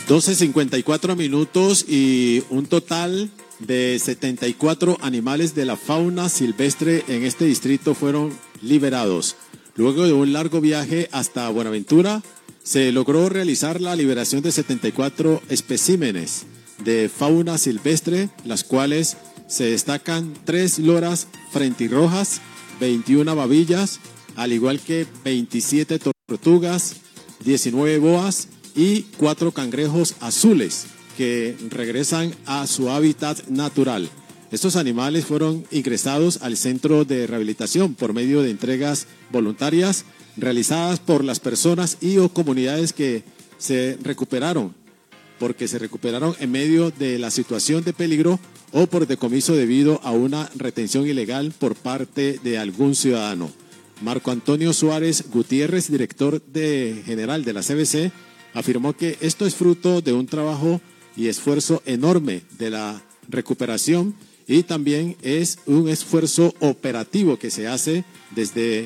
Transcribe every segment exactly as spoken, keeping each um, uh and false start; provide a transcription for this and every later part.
doce cincuenta y cuatro minutos y un total de setenta y cuatro animales de la fauna silvestre en este distrito fueron liberados. Luego de un largo viaje hasta Buenaventura, se logró realizar la liberación de setenta y cuatro especímenes de fauna silvestre, las cuales se destacan tres loras frentirrojas, veintiuna babillas, al igual que veintisiete tortugas, diecinueve boas y cuatro cangrejos azules que regresan a su hábitat natural. Estos animales fueron ingresados al centro de rehabilitación por medio de entregas voluntarias realizadas por las personas y o comunidades que se recuperaron, porque se recuperaron en medio de la situación de peligro o por decomiso debido a una retención ilegal por parte de algún ciudadano. Marco Antonio Suárez Gutiérrez, director de, general de la C B C, afirmó que esto es fruto de un trabajo y esfuerzo enorme de la recuperación y también es un esfuerzo operativo que se hace desde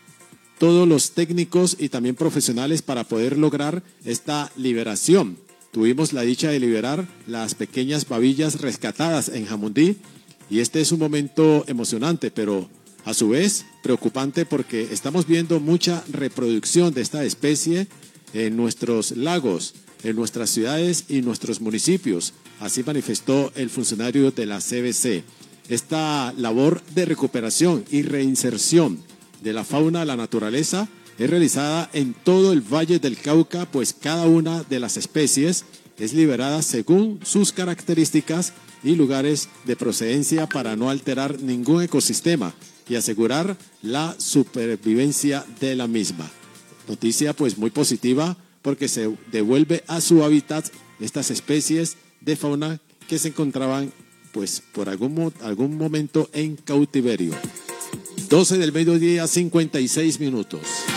todos los técnicos y también profesionales para poder lograr esta liberación. Tuvimos la dicha de liberar las pequeñas babillas rescatadas en Jamundí y este es un momento emocionante, pero a su vez preocupante porque estamos viendo mucha reproducción de esta especie en nuestros lagos, en nuestras ciudades y nuestros municipios. Así manifestó el funcionario de la C B C. Esta labor de recuperación y reinserción de la fauna a la naturaleza es realizada en todo el Valle del Cauca, pues cada una de las especies es liberada según sus características y lugares de procedencia para no alterar ningún ecosistema y asegurar la supervivencia de la misma. Noticia pues muy positiva porque se devuelve a su hábitat estas especies de fauna que se encontraban pues por algún, algún momento en cautiverio. doce del mediodía, cincuenta y seis minutos.